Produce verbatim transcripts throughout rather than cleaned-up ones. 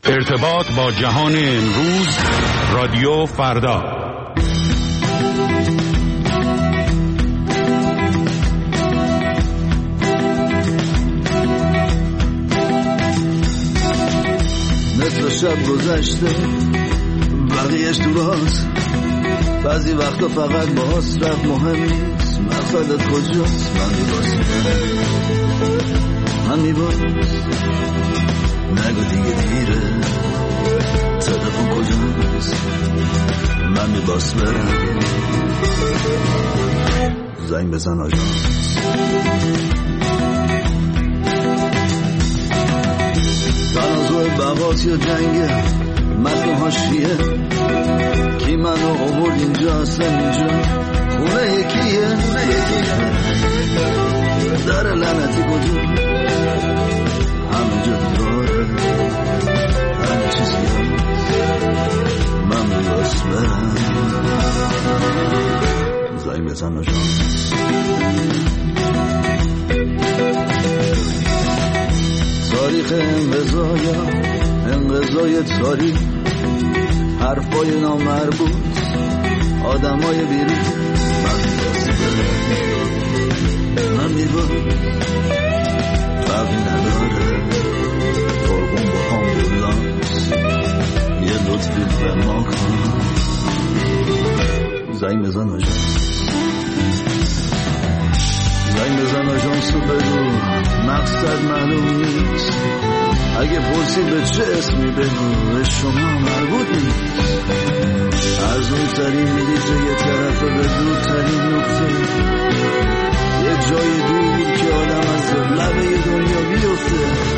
ارتباط با جهان امروز، رادیو فردا. نصف شب گذشته بقیهش تو راست، بعضی وقتا فقط با حسرت مهم نیست مقصدت کجاست. من میباس من میباس نگو دیگه دیره، تلفن کجاست. من میباس برم زنگ بزن آژانس. تنازع بغاس یا جنگه متن حاشیه، کی منو آورد اینجا اصلا اینجا خونه یکیه در لعنتی کجا همه جا داره همه چیز هست. من میباس برم زنگ بزن آژانس. تاریخ انقضایا انقضای تاریخ، حرفای نامربوط آدمای بیرون. من میباس برم من میباس فرقی نداره فرقون با آمبولانس. یه لطفی به ما کن زنگ بزن آژانس. زنگ بزن آژانس رو بگو مقصد معلوم نیست، اگه پرسی به چه اسمی بگو به شما مربوط نیست. ارزون ترین میدیجه یه طرف به دور ترین نقطه، یه جای دور که آدم از لبه دنیا بیفته.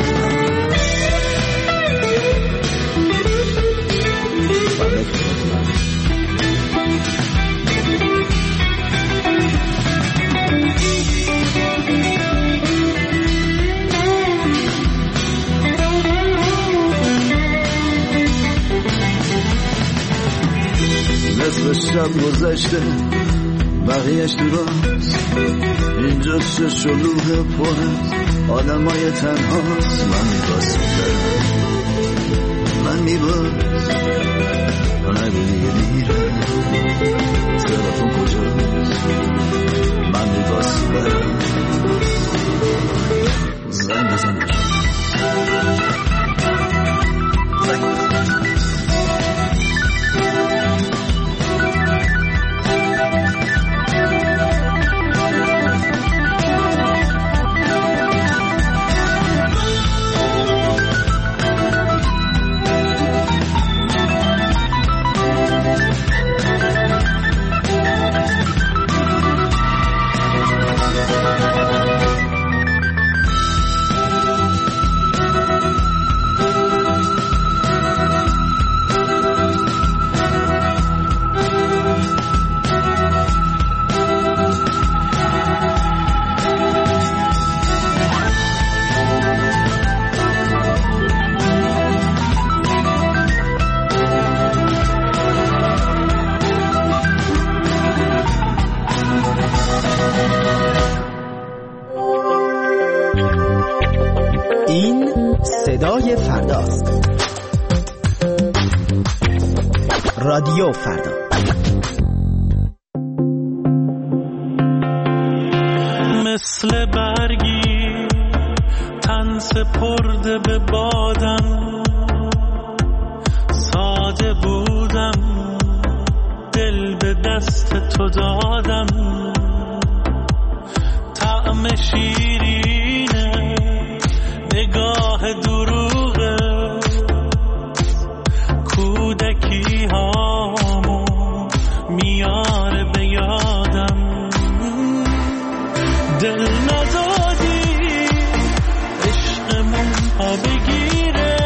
نصف شب گذشته بقیهش تو راست، اینجا چه شلوغ پرست آدمای تنهاست. من میباس من میباس نگو دیگه دیره، تلفن کجاست. من میباس برم زنگ بزن صدای فرداست. رادیو فردا. مثل برگی تن سپرده به بادم، ساده بودم دل به دست تو دادم. طعم شیرینه نگاه دروغه، کودکی هامو میاره به یادم. دل ندادی عشقمون ها بگیره،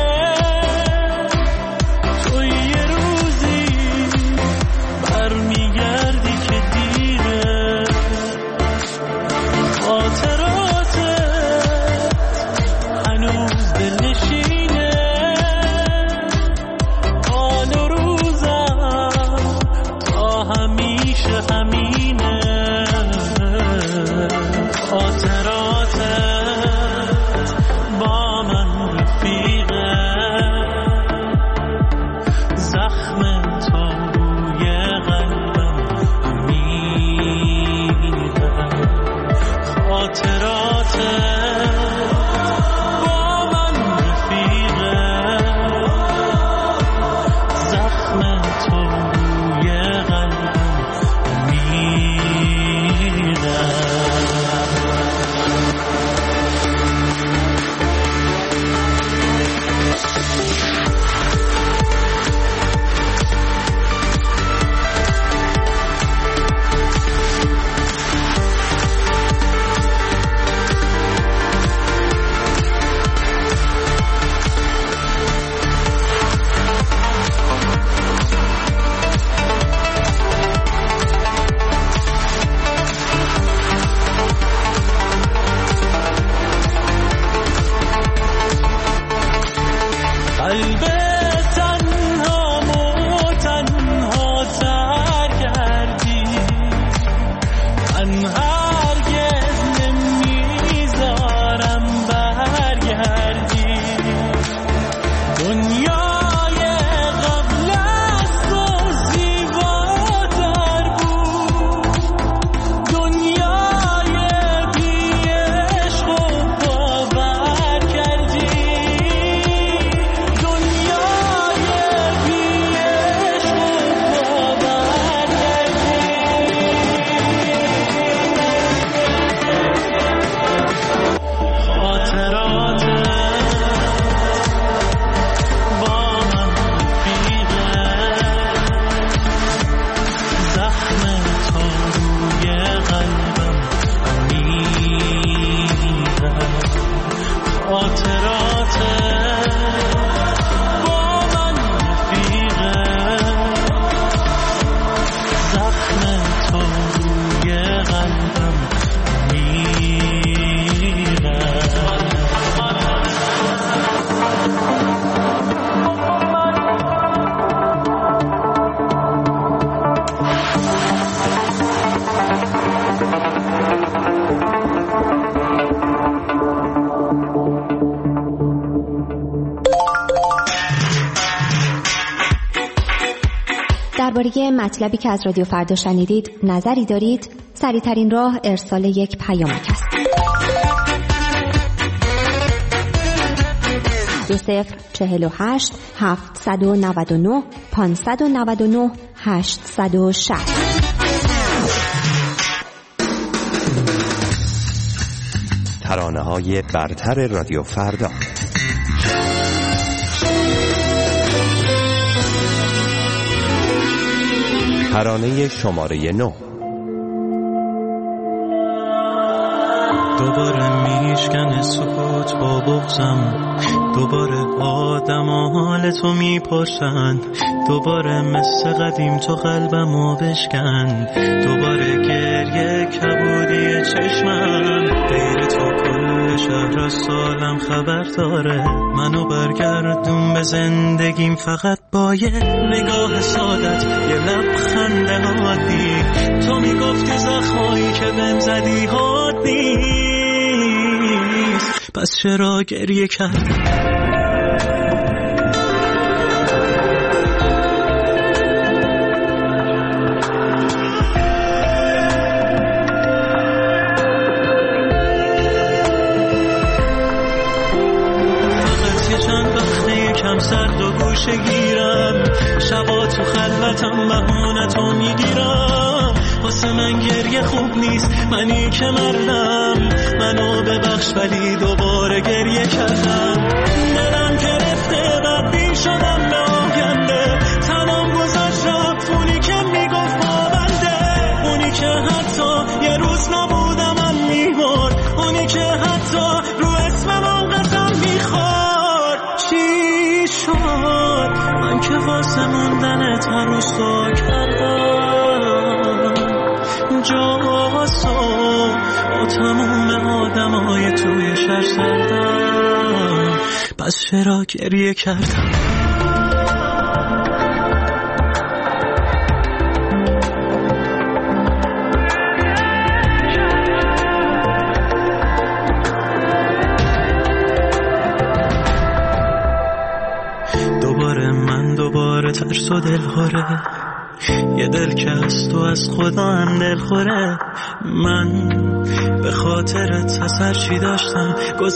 تو یه روزی برمیگردی که دیره. خاطراتت هنوز دلنشینه، قلب تنها و تنها تر کردی. من هرگز نمیذارم برگردی. دنیای قبل از تو زیباتر بود. دنیای بی عشق و باور کردی. دنیای بی عشق و باور کردی. خاطرات با من رفیقه. زخم تو روی قلبم عمیقه. خاطرات با من رفیقه. زخم تو روی قلبم عمیقه. درباره مطلبی که از رادیو فردا شنیدید نظری دارید؟ سریع‌ترین راه ارسال یک پیامک است. دو صفر چهل و هشت هفتصد و نود و نه پانصد و نود و نه هشتصد و شصت. ترانه‌های برتر رادیو فردا. ترانه شماره نو. دوباره میشکنه سکوت با بغضم. دوباره آدم حال تو میپرسن. دوباره مثل قدیم تو قلبمو بشکن. دوباره گریه کبودی چشمم. غیر تو کل شهر از سالم خبر داره. منو برگردون به زندگیم فقط با یه نگاه سادت، یه لبخند عادی. تو میگفتی زخمایی که بهم زدی حاد نیست، پس چرا گریه کردی؟ سرد و گوشه گیرم، شبا تو خلوتم بهونتو میگیرم. واسه من گریه خوب نیست، منی که مردم. منو ببخش ولی دوباره گریه کردم. دلم گرفته بدبین شدم به آینده. تنم گذاشت رفت اونی که میگفت پابنده. اونی که حتی یه روز نبودم من میمرد. اونی که حتی رو اسمم قسم میخورد. چی من که واسه موندنت هنوز تو کردم جاسو با تموم آدم های توی شهر سردم. پس چرا گریه کردم؟ ترس و دل خوره، یه دل که از تو از خدا هم دل خوره. من به خاطرت از هر چی داشتم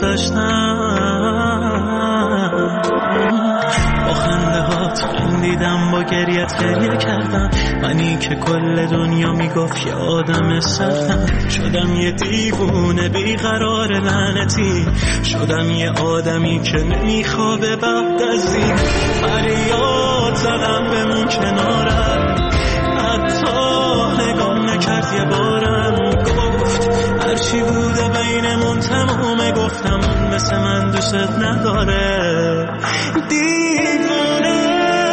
گذاشتم. با خنده هات خندیدم، با گریت گریه کردم. منی که کل دنیا میگفت یه آدم سردم. شدم یه دیوونه بیقرار لعنتی. شدم یه آدمی که نمیخوابه بعد از این. فریاد زدم بمون کنارم، حتی نگام نکرد یه بارم. گفت هرچی بوده بینمون تمومه. گفتم مثل من دوست نداره. دیوونه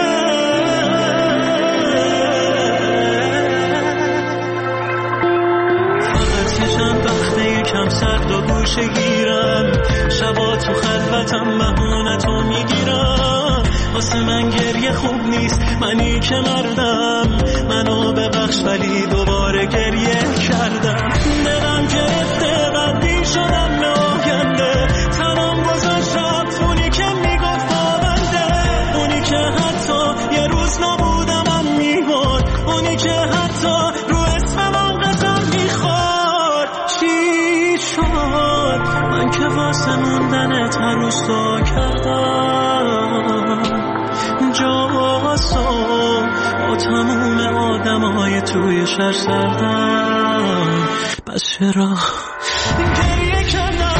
فقط یه چند وقته یکم سرد و گوشه گیرم. شبا تو خلوتم بهونتو میگیرم. واسه من گریه خوب نیست، منی که مردم، منو ببخش ولی دوباره گریه کردم. دلم گرفته بدی شدم به آینده، تنم گذاشت رفت اونی که میگفت پابنده، اونی که حتی یه روز نبودم هم میبود، اونی که حتی رو اسم من قسم میخورد. چی شد من که واسه موندنت هر روز دعا کردم، جاسو با تموم آدم های توی شهر سردم، بس چرا گریه کردم؟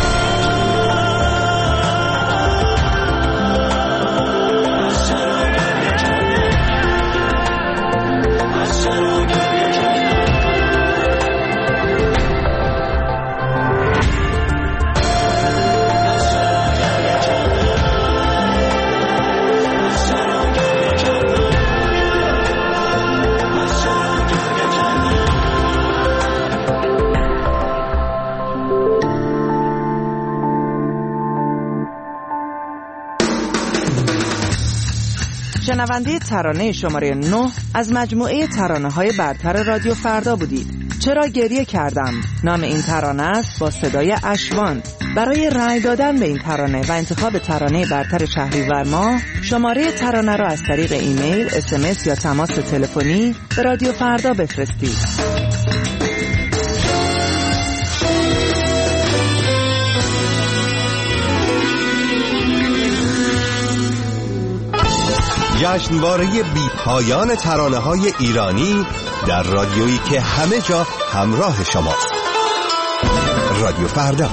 شنونده ترانه شماره نه از مجموعه ترانه‌های برتر رادیو فردا بودید. چرا گریه کردم نام این ترانه است، با صدای اشوان. برای رأی دادن به این ترانه و انتخاب ترانه برتر شهریور ماه، شماره ترانه را از طریق ایمیل، اس ام اس یا تماس تلفنی به رادیو فردا بفرستید. جشنواره بی پایان ترانه‌های ایرانی در رادیویی که همه جا همراه شماست. رادیو فردا.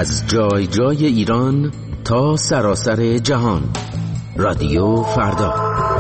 از جای جای ایران تا سراسر جهان. رادیو فردا.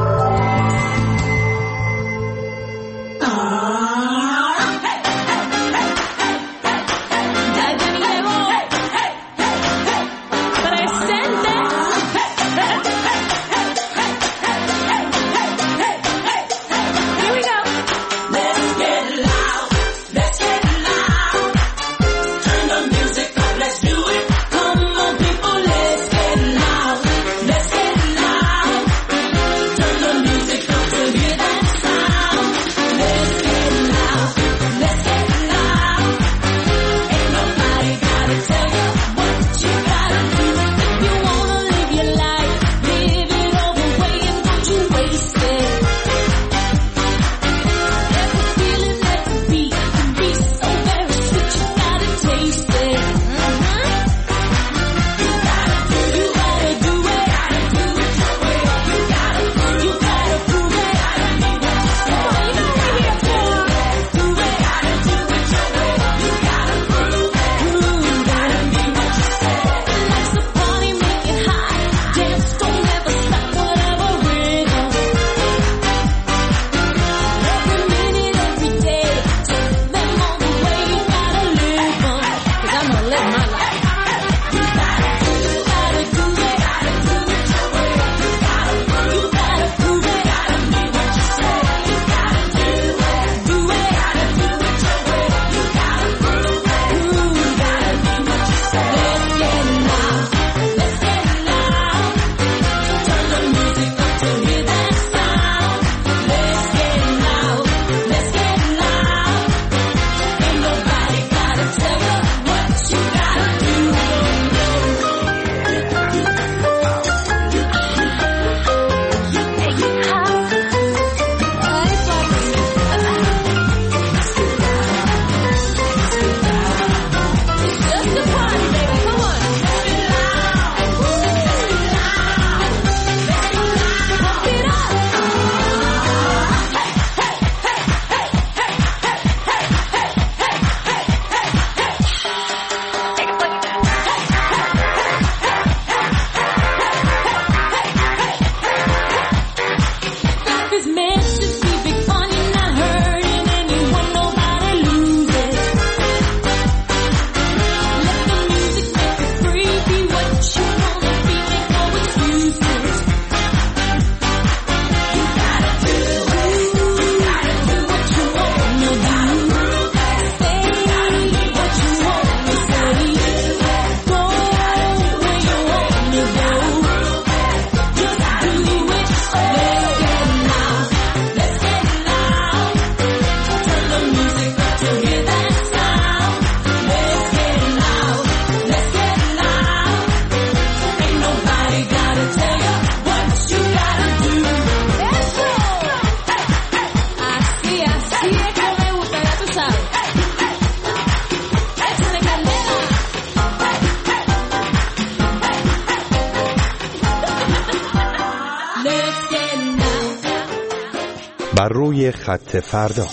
بر روی خط فردا.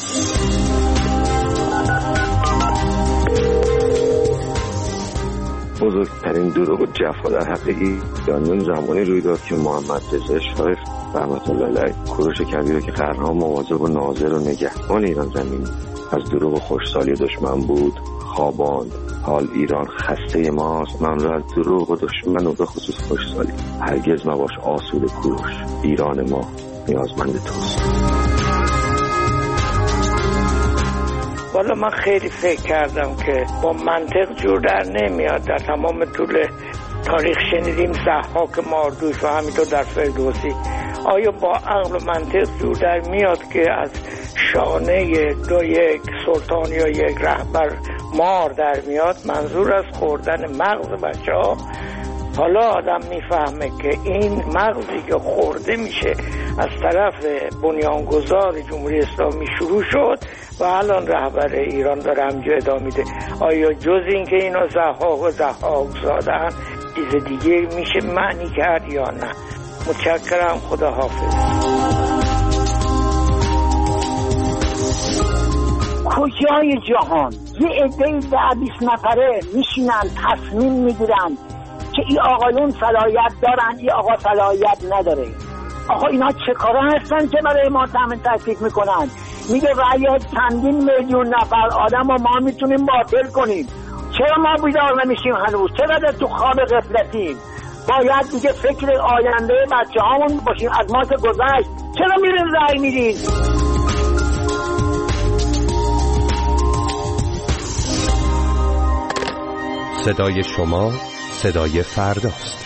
بزرگترین دروغ و جفا در حق ایرانیان زمانی روی داد که محمد رضا شریف رحمت الله علیه کوروش کبیر که قرنها مواظب و ناظر و نگهبان ایران زمین از دروغ و خوشسالی دشمن بود خواباند. حال ایران خسته ماست، من را از دروغ و دشمن و به خصوص خوشسالی هرگز مباش آسوده کوروش. ایران ما نیازمند توست. والا من خیلی فکر کردم که با منطق جور در نمیاد. در تمام طول تاریخ شنیدیم ضحاک ماردوش و همینطور در فردوسی. آیا با عقل و منطق جور در میاد که از شانه دو یک سلطان یا یک رهبر مار در میاد؟ منظور از خوردن مغز بچه ها. حالا آدم میفهمه که این مغزی که خورده میشه از طرف بنیانگذار جمهوری اسلامی شروع شد و الان رهبر ایران داره همینجا ادامه میده. آیا جز این که اینا ضحاک و ضحاک زادن چیز دیگه میشه معنی کرد یا نه؟ متشکرم، خدا حافظ. کجای جهان یه عده‌ای ده بیست نفره میشینن تصمیم میگیرن که این آقایون صلاحیت دارن، این آقا صلاحیت نداره. آقا اینا چه کارا هستن که برای ما تامین تکلیف میکنن؟ میگه رأی چندین میلیون نفر آدم و ما میتونیم باطل کنیم. چرا ما بیدار نمیشیم هنوز؟ چرا در تو خواب غفلتیم؟ باید دیگه فکر آینده بچه هامون باشیم. از ما که گذشت چرا میرین رأی میدین؟ صدای شما صدای فرداست.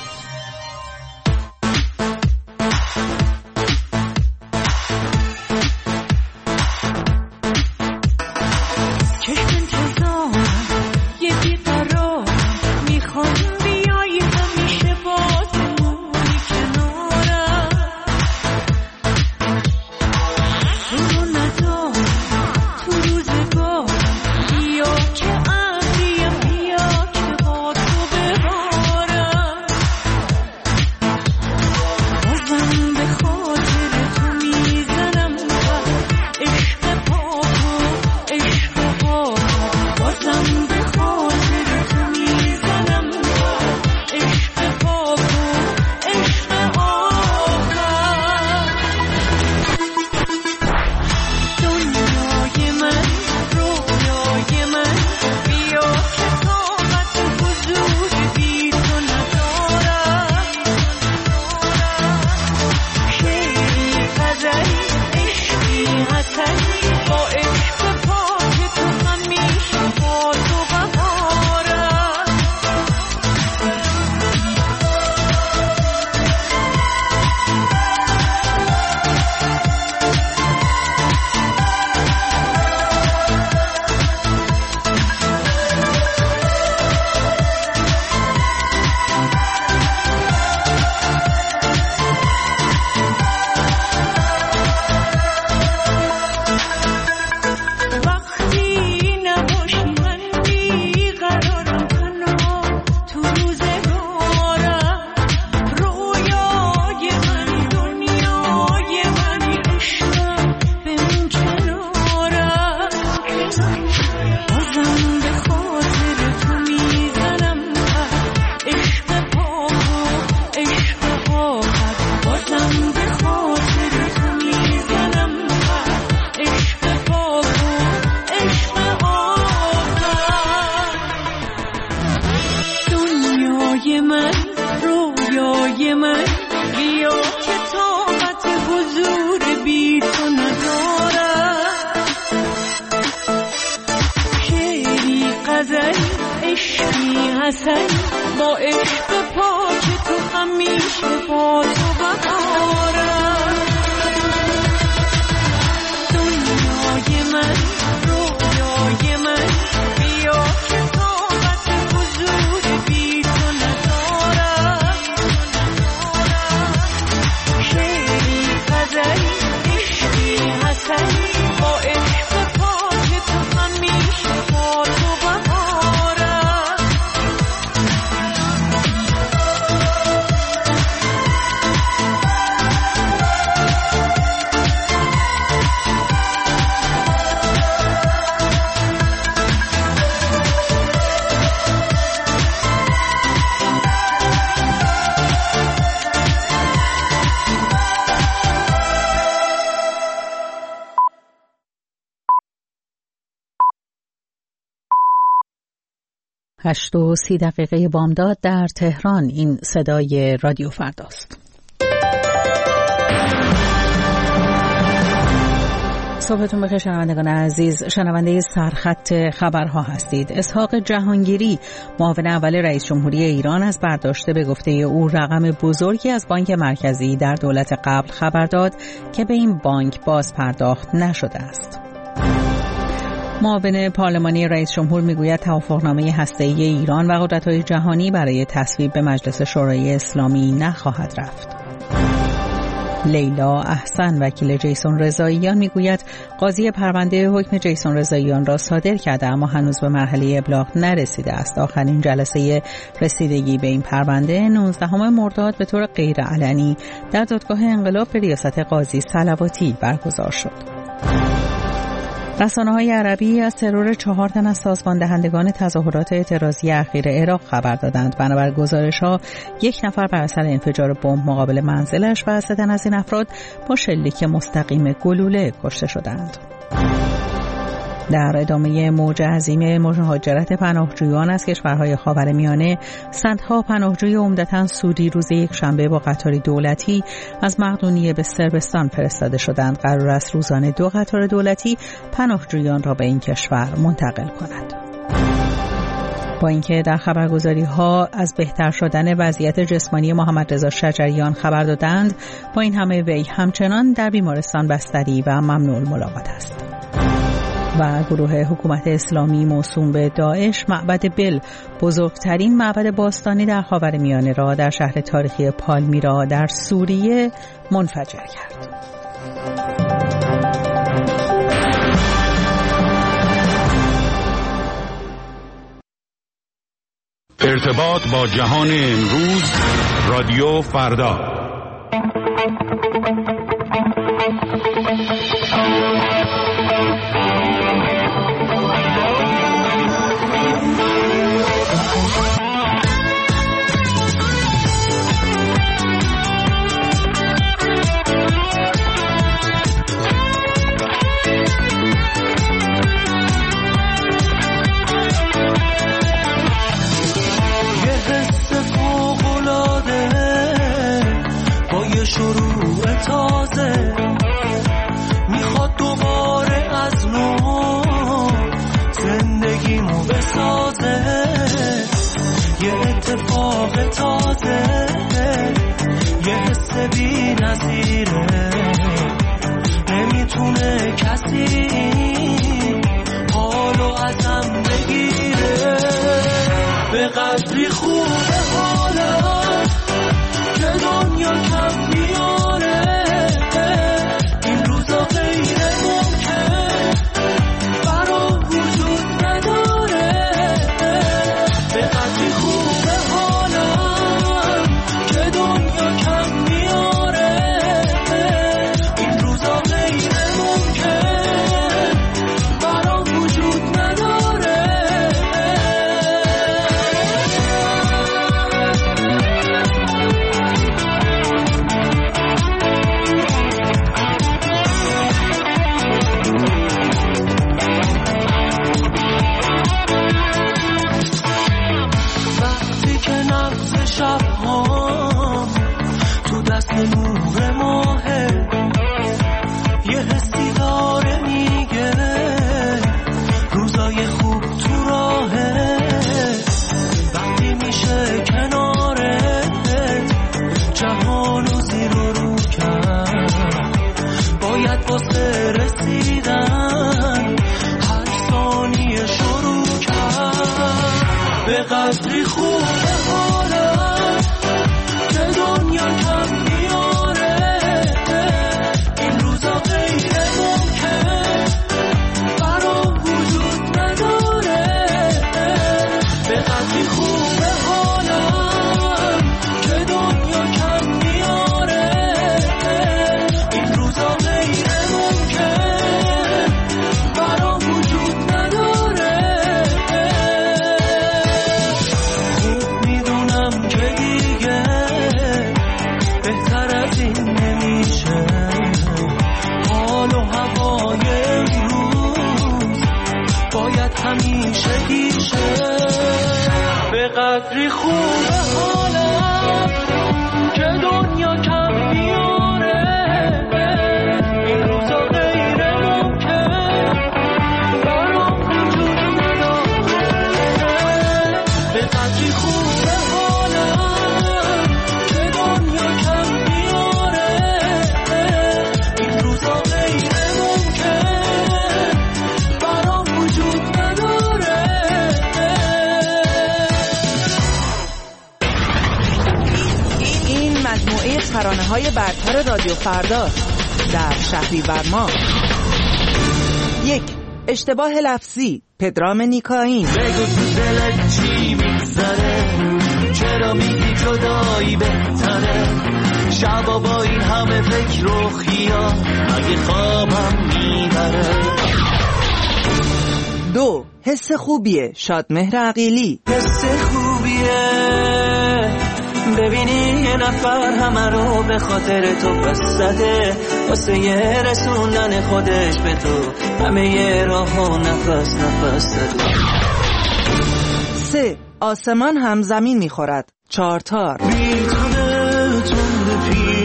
هشت و سی دقیقه بامداد در تهران. این صدای رادیو فرداست. صبحتون بخیر شنوندگان عزیز. شنونده سرخط خبرها هستید. اسحاق جهانگیری معاون اول رئیس جمهوری ایران از برداشته به گفته او رقم بزرگی از بانک مرکزی در دولت قبل خبر داد که به این بانک باز پرداخت نشده است. معاون پارلمانی رئیس جمهور میگوید توافقنامه هسته‌ای ایران و قدرت‌های جهانی برای تصویب به مجلس شورای اسلامی نخواهد رفت. لیلا احسن وکیل جیسون رضاییان میگوید قاضی پرونده حکم جیسون رضاییان را صادر کرده اما هنوز به مرحله ابلاغ نرسیده است. آخرین جلسه رسیدگی به این پرونده نوزدهم مرداد به طور غیر علنی در دادگاه انقلاب به ریاست قاضی صلواتی برگزار شد. رسانه‌های عربی از ترور چهار تن از سازمان دهندگان تظاهرات اعتراضی اخیر عراق خبر دادند. بنابر گزارش‌ها یک نفر بر اثر انفجار بمب مقابل منزلش و سه تن از این افراد با شلیک مستقیم گلوله کشته شدند. در ادامه موج عظیم مهاجرت پناهجویان از کشورهای خاورمیانه، صدها پناهجوی عمدتاً سوری روز یک شنبه با قطاری دولتی از مقدونیه به صربستان فرستاده شدند. قرار است روزانه دو قطار دولتی پناهجویان را به این کشور منتقل کند. با اینکه در خبرگزاری‌ها از بهتر شدن وضعیت جسمانی محمد رضا شجریان خبر دادند، با این همه وی همچنان در بیمارستان بستری و ممنوع الملاقات است. و گروه حکومت اسلامی موسوم به داعش معبد بل، بزرگترین معبد باستانی در خاورمیانه را در شهر تاریخی پالمیرا در سوریه منفجر کرد. ارتباط با جهان امروز، رادیو فردا. شروع تازه میخواد دوباره از نو زندگیمو بسازه، یه اتفاق تازه، یه حس بی نظیره، نمیتونه کسی حالو ازم بگیره. به قدری خوبه حالم که دنیا کم میاره، این روزا غیر ممکن برام وجود نداره. به قدری خوبه حالم که دنیا کم میاره، این روزا غیر ممکن برام وجود نداره. شب‌هام تو دست نور ماهه، یه حسی داره میگه روزای خوب تو راهه. وقتی میشه کنارت جهانو زیر و رو کرد، باید واسه رسیدن هر ثانیه شروع کرد. به قدری خوبه حالم که دنیا کم میاره، این روزا غیر ممکن برام وجود نداره. به قدری خوبه حالم که دنیا کم میاره، این روزا غیر ممکن برام وجود نداره. خوب میدونم که دیگه بهتر از این نمیشه، حال و هوای امروز باید همیشه گیشه. به قدری خوبه حالم که دنیا کم میاره، این روزا غیر ممکن برام وجود نداره. به قدری خوبه حالم که دنیا کم میاره، این روزا غیر ممکن برام وجود نداره. این مجموعه ترانه‌های برتر رادیو فردا در شهریور ماه. یک، اشتباه لفظی، پدرام نیکاین. بگو تو دلت چی میگذره، چرا میگی جدایی بهتره، شبا با این همه فکر و خیال اگه خوابم میبره. دو، حس خوبیه، شادمهر عقیلی. حس خوبیه ببینی یه نفر همه رو به خاطر تو پس زده، واسه یه رسوندن خودش به تو همه یه راه و نفس نفس زده. سه، آسمان هم زمین میخورد، چارتار. بی تنه تند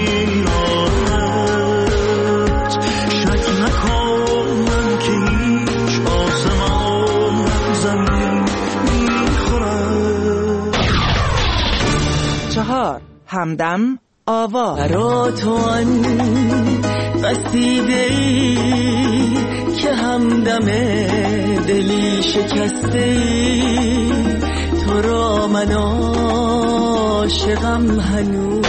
پیرانت شک نکن من که هیچ آسمان هم زمین میخورد. چهار، همدم آوا. برا تو آن قصیده ای که همدم دلی شکسته ای، تو را من عاشقم هنوز.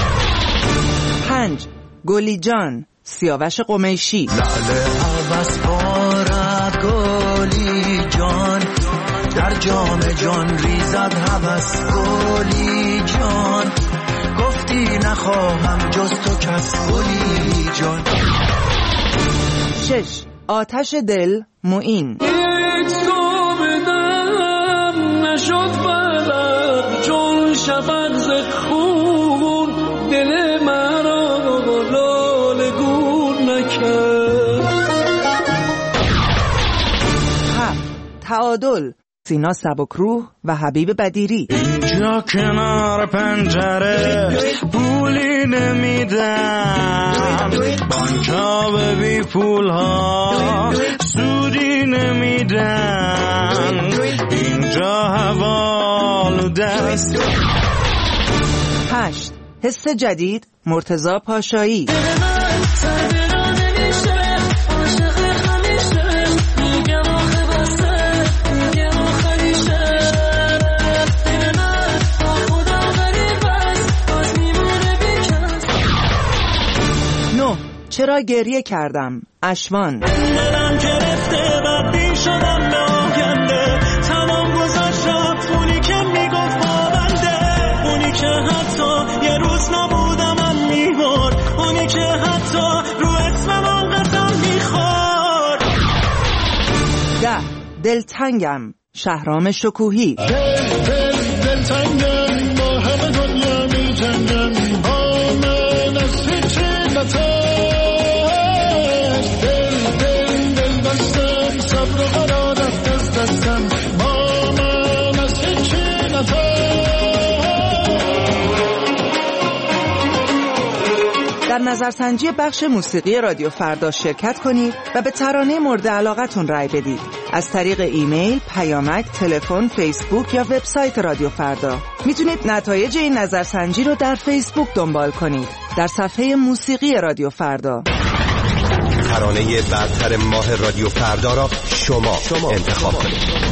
پنج، گلی جان، سیاوش قمیشی. لاله عوض بارد گلی جان، در جام جان ریزد هوس گلی جان، گفتی نخواهم جز تو کس گلی جان. شش، آتش دل معین. هیچ گامدم نشد بلد چون شفق ز خون، دل مرا لاله گون نکرد. هفت، تعادل، سینا سبکروح و حبیب بدیری. اینجا کنار پنجره پولی نمیدن، بانکا به بی پول ها سودی نمیدن، اینجا حوالو دست. هشت، حس جدید، مرتضی پاشایی. چرا گریه کردم، اشوان. دلم گرفته بدبین شدم به آینده، تمام گذاشتم اونی که میگفت پابنده، اونی که حتی یه روز نبودم من میبرد، اونی که حتی رو اسمم قسم میخورد. ده، دلتنگم، شهرام شکوهی. دل دل دلتنگم با همه دنیا میجنگم، با من از هیچی نتر. در نظرسنجی بخش موسیقی رادیو فردا شرکت کنید و به ترانه مورد علاقتون رای بدید. از طریق ایمیل، پیامک، تلفن، فیسبوک یا وبسایت رادیو فردا. میتونید نتایج این نظرسنجی رو در فیسبوک دنبال کنید. در صفحه موسیقی رادیو فردا. ترانه برتر ماه رادیو فردا را شما, شما انتخاب کنید.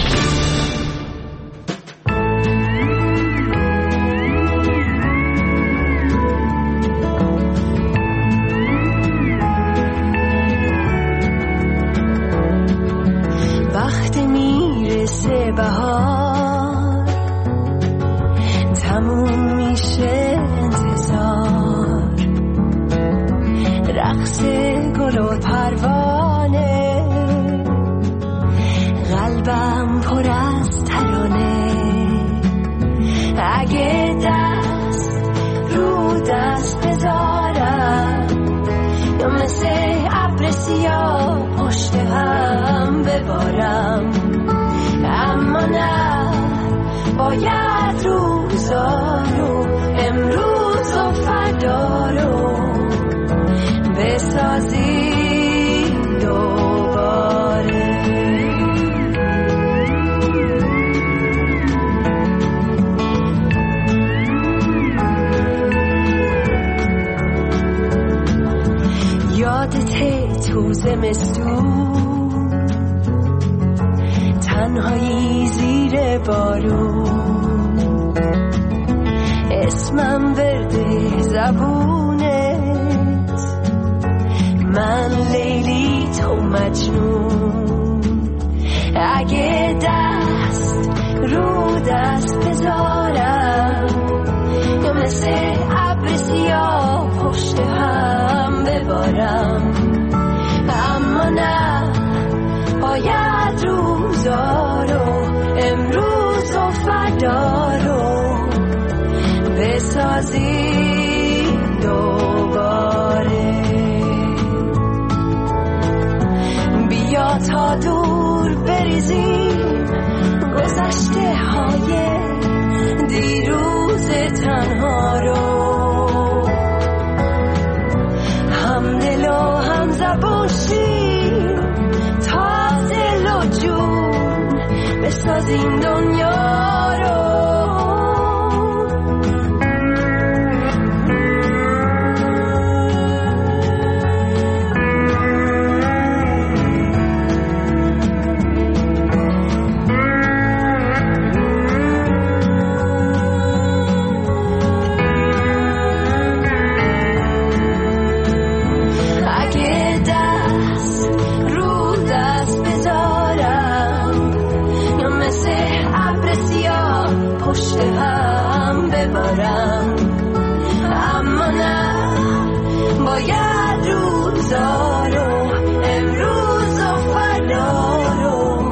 وقتی میرسه بهار تموم میشه انتظار، رقص گل و پروانه، قلبم پر از ترانه. اگه دست رو دست بذارم یا مثل ابر سیاه پشت هم ببارم، اما نه باید روزا رو امروز و فردا رو بسازی دوباره. یادته تو زمستون تنهایی زیر بارون، اسمم ورده زبونت، من لیلی تو مجنون. اگه دست رو دست بذارم یا مثل ابر سیاه پشت هم ببارم، اما نه باید رو فردا رو بسازیم دوباره. بیا تا دور بریزیم گذشته های دیروز تنها رو، هم دل و هم زبون شیم تا دل و جون بسازیم دنیا رو. اما نه، باید روزا رو امروز و فردا رو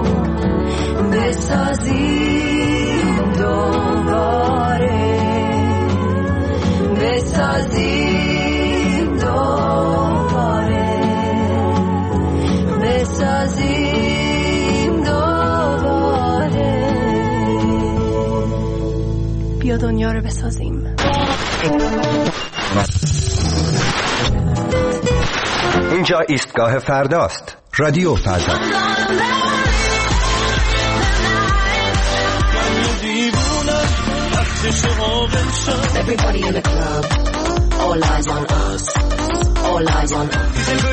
بسازیم دوباره، بسازیم دوباره، بسازیم دوباره. بیا دنیا رو بسازیم. اینجا ایستگاه فرداست. رادیو فردا. Everybody in the club, all eyes on us, all eyes on us.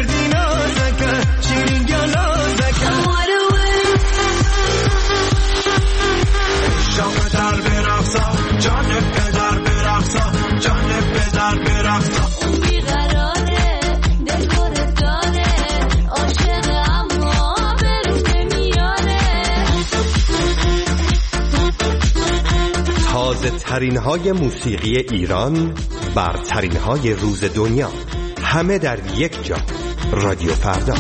تازه ترین های موسیقی ایران، برترین های روز دنیا، همه در یک جا. رادیو فردا.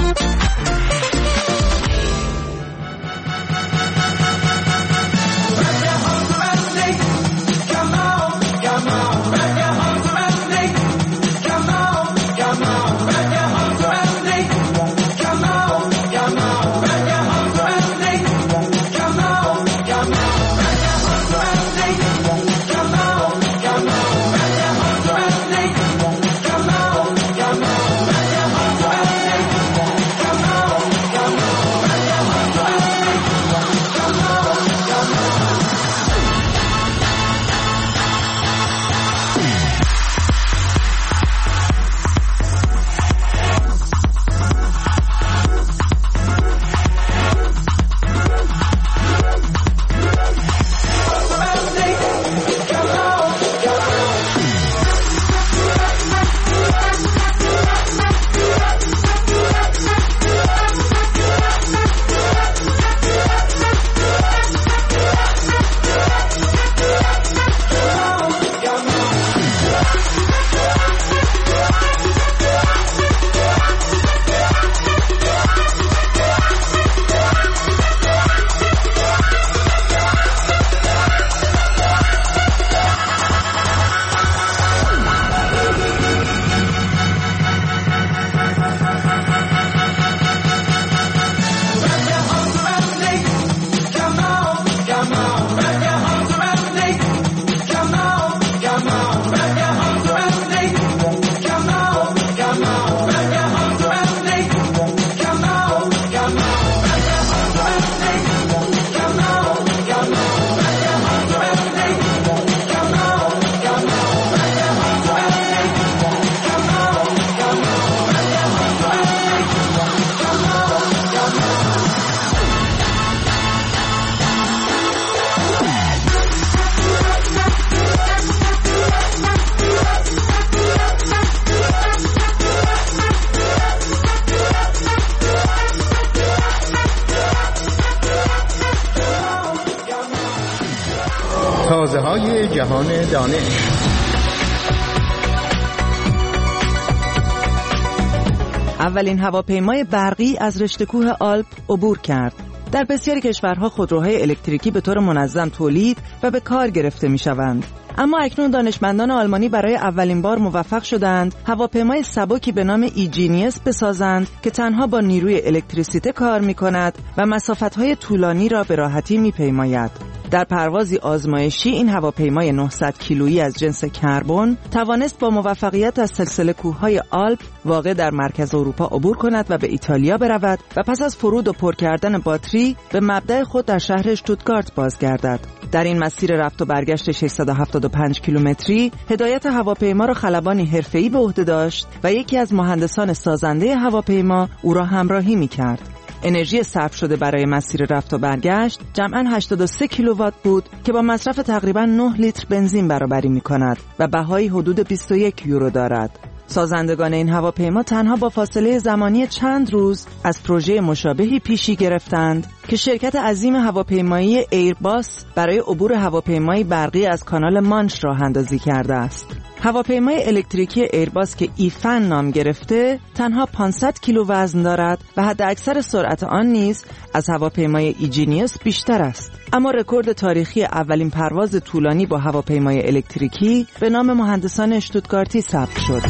تازه‌های جهان دانش. اولین هواپیمای برقی از رشته کوه آلپ عبور کرد. در بسیاری کشورها خودروهای الکتریکی به طور منظم تولید و به کار گرفته می‌شوند. اما اکنون دانشمندان آلمانی برای اولین بار موفق شدند هواپیمای سبکی به نام ایجینیس بسازند که تنها با نیروی الکتریسیته کار می‌کند و مسافت‌های طولانی را به راحتی می‌پیماید. در پروازی آزمایشی این هواپیمای نهصد کیلویی از جنس کربن توانست با موفقیت از سلسله کوههای آلپ واقع در مرکز اروپا عبور کند و به ایتالیا برود و پس از فرود و پر کردن باتری به مبدأ خود در شهر اشتوتگارت بازگردد. در این مسیر رفت و برگشت ششصد و هفتاد و پنج کیلومتری هدایت هواپیما را خلبانی حرفه‌ای به عهده داشت و یکی از مهندسان سازنده هواپیما او را همراهی می‌کرد. انرژی صرف شده برای مسیر رفت و برگشت جمعاً هشتاد و سه کیلووات بود که با مصرف تقریباً نه لیتر بنزین برابری می‌کند و بهای حدود بیست و یک یورو دارد. سازندگان این هواپیما تنها با فاصله زمانی چند روز از پروژه مشابهی پیشی گرفتند که شرکت عظیم هواپیمایی ایرباس برای عبور هواپیمای برقی از کانال مانش راه اندازی کرده است. هواپیمای الکتریکی ایرباس که ایفن نام گرفته تنها پانصد کیلو وزن دارد و حداکثر سرعت آن نیز از هواپیمای ایجینیوس بیشتر است. اما رکورد تاریخی اولین پرواز طولانی با هواپیمای الکتریکی به نام مهندسان اشتوتگارتی ثبت شد.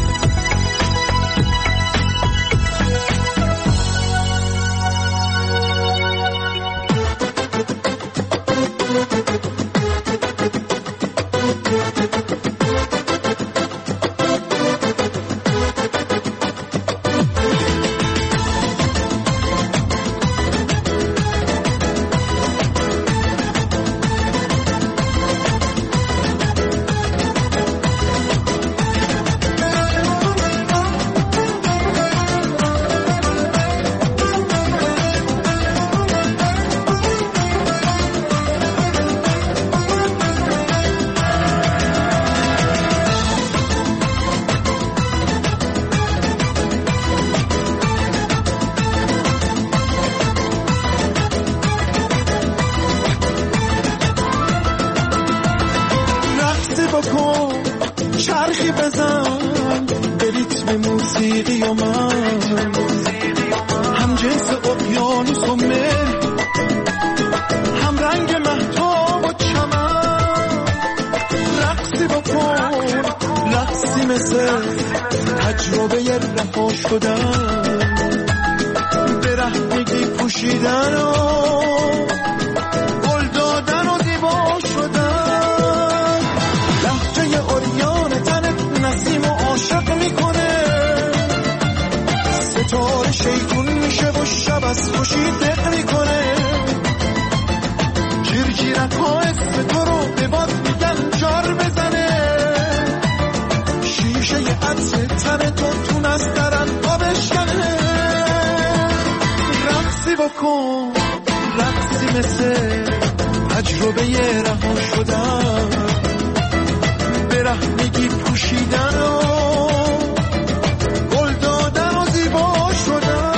چرخی بزن به ریتم موسیقی و من هم جنس اقیانوس و مه هم رنگ مهتاب و چمن رقصی بکن رقصی مثل تجربه رها شدن به رهنگی پوشیدن و گل دادن و زیبا شدن لحجه اوریان تنت نسیم و عاشق میکنه ستاره شیطون میشه و شب از خوشی دق میکنه جیرجیرک ها اسم تو رو به باد میگن جار بزنه شیشه عطر تن تو تو نسترن تا بشکنه رقصی بکن رقصی مثل تجربه رها شدن به رهنگی پوشیدن و گل دادن و زیبا شدن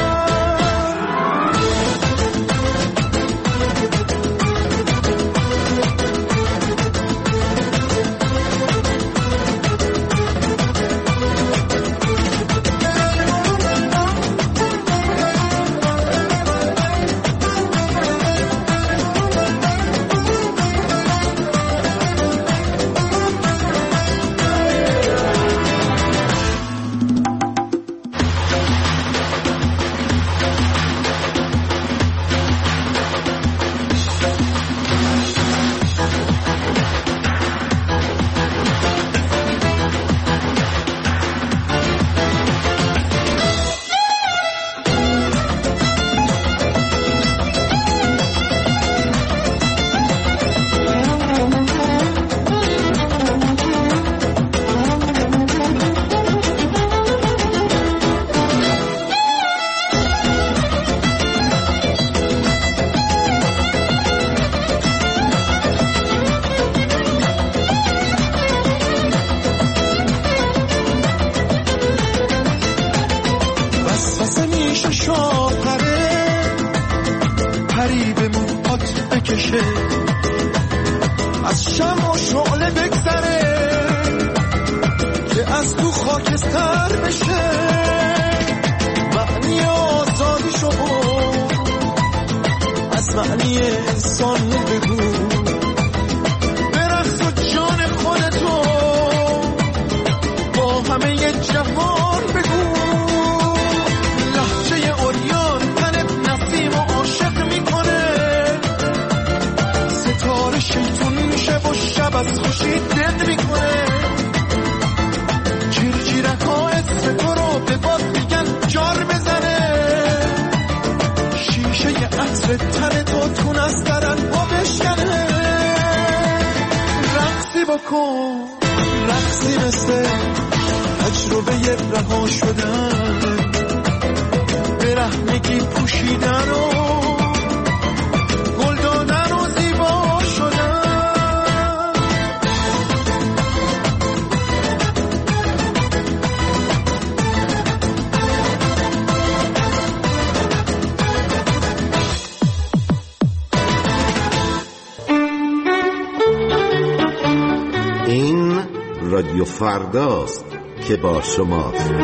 از شمع و شعله بگذره که از تو خاکستر بشه معنی آزادی شو از شیطون میشه و شب از خوشی دد میکنه جیر جیرک ها اسم تو رو به باد میگن جار بزنه شیشه ی عطر تن تو تون از درن ها بشکنه رقصی بکن رقصی مثل تجربه ی رها شدن به رحمگی پوشیدن و گل دادن و زیبا شدن این رادیو فرداست که با شماست.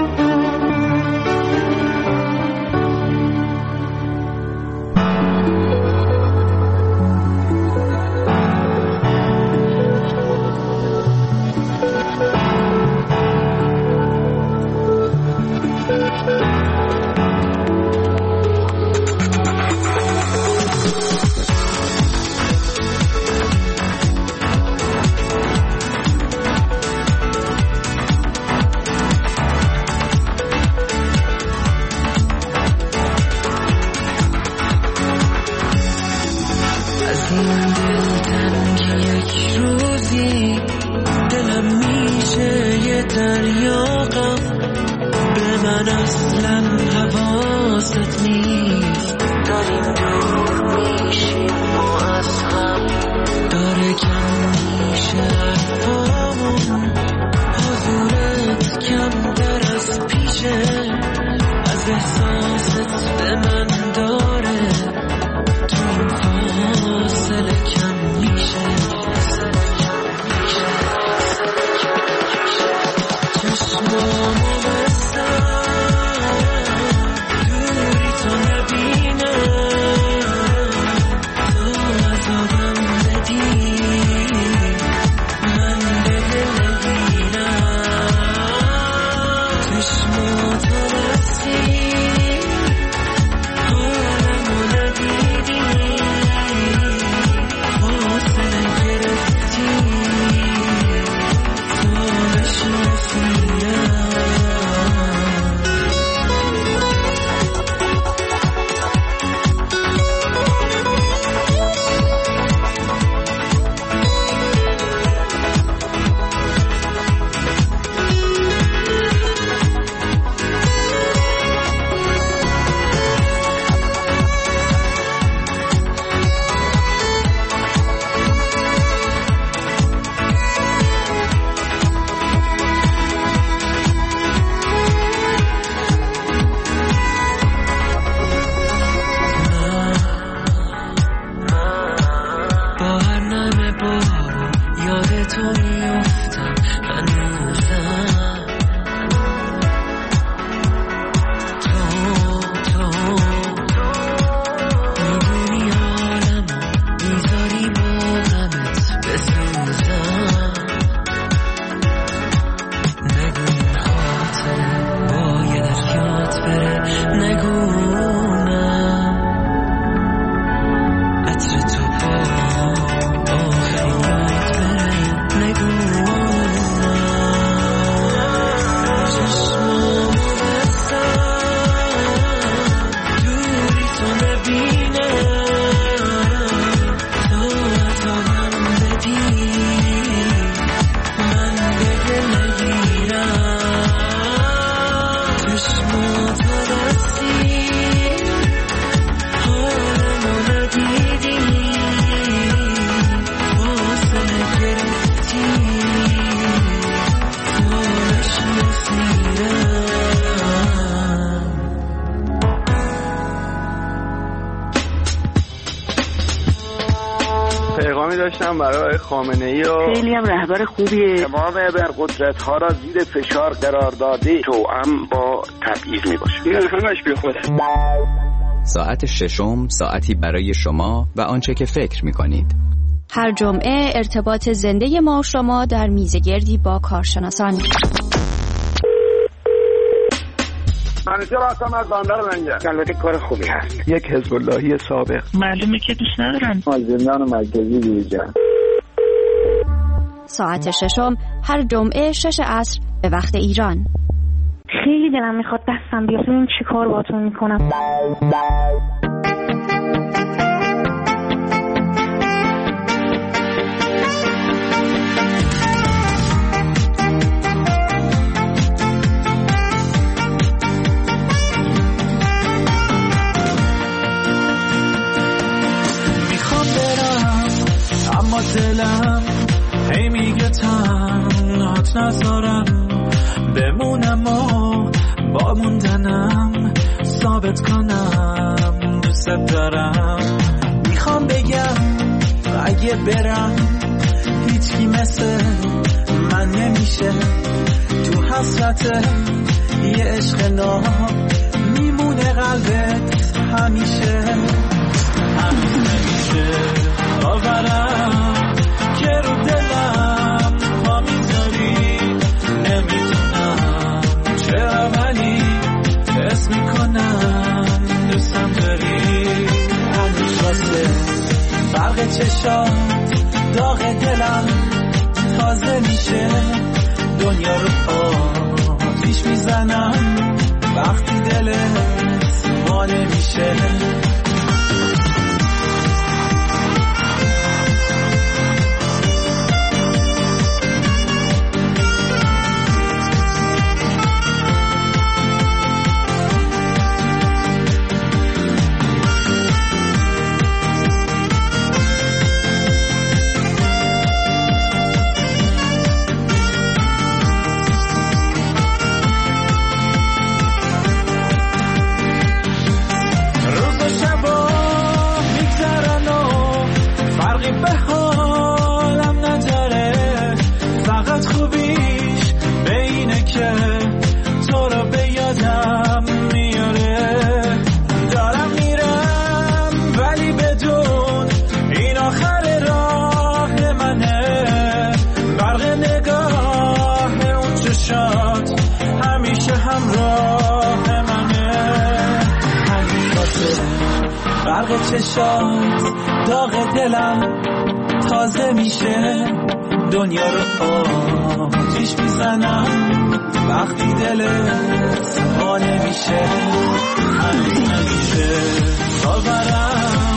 داشتم برای خامنه‌ای و خیلی هم رهبر خوبیه. تمام ابرقدرت‌ها را زیر فشار قرار داده توأم با تبعیض میباشه. این همش بی خوده. ساعت ششم ساعتی برای شما و آنچه که فکر می‌کنید. هر جمعه ارتباط زنده ما و شما در میزگردی با کارشناسان. من همیشه راستم از بندر لنگر. البته کار خوبی هست. یک حزب اللهی سابق. معلومه که دوست ندارن. از زندان مرکزی بیرون. ساعت ششم هر جمعه شش عصر به وقت ایران. خیلی دلم میخواد دستم بیاد ببینم چی کار باهاتون میکنم. میخوام برم اما دلم هی میگه تنهات نذارم بمونم و با موندنم ثابت کنم دوست دارم. میخوام بگم اگه برم هیچکی مثل من نمیشه. تو حسرت یه عشق ناب میمونه قلبت همیشه. هنوز نمیشه باورم که رو دلم پا میذاری. نمیدونم چرا ولی حس میکنم دوستم داری. هنوز واسه فرق چشات داغ دلم تازه میشه. دنیا رو آتیش میزنم وقتی دلت ماله میشه. برق چشات داغ دلم تازه میشه. دنیا رو آتیش میزنم وقتی دلت مانه میشه. هنوز نمیشه باورم